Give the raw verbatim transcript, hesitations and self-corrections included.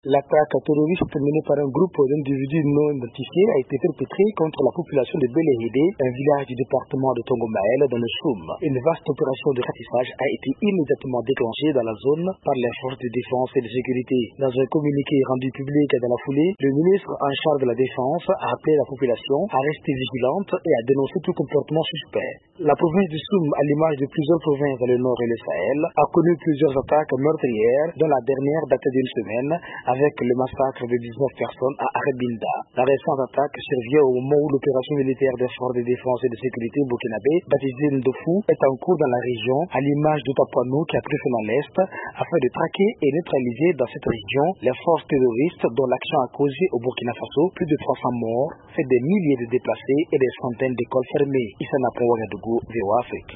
L'attaque terroriste menée par un groupe d'individus non identifiés a été perpétrée contre la population de Belehede, un village du département de Tongomaël dans le Soum. Une vaste opération de ratissage a été immédiatement déclenchée dans la zone par les forces de défense et de sécurité. Dans un communiqué rendu public dans la foulée, le ministre en charge de la Défense a appelé la population à rester vigilante et à dénoncer tout comportement suspect. La province du Soum, à l'image de plusieurs provinces dans le Nord et le Sahel, a connu plusieurs attaques meurtrières, dont la dernière datait d'une semaine, avec le massacre de dix-neuf personnes à Arebinda. La récente attaque survient au moment où l'opération militaire des forces de défense et de sécurité burkinabé, baptisée Ndofu, est en cours dans la région, à l'image de Tapuano qui a pris fin dans l'Est, afin de traquer et neutraliser dans cette région les forces terroristes dont l'action a causé au Burkina Faso plus de trois cents morts, fait des milliers de déplacés et des centaines d'écoles fermées. Issa Napon Ouagadougou, V O A Afrique.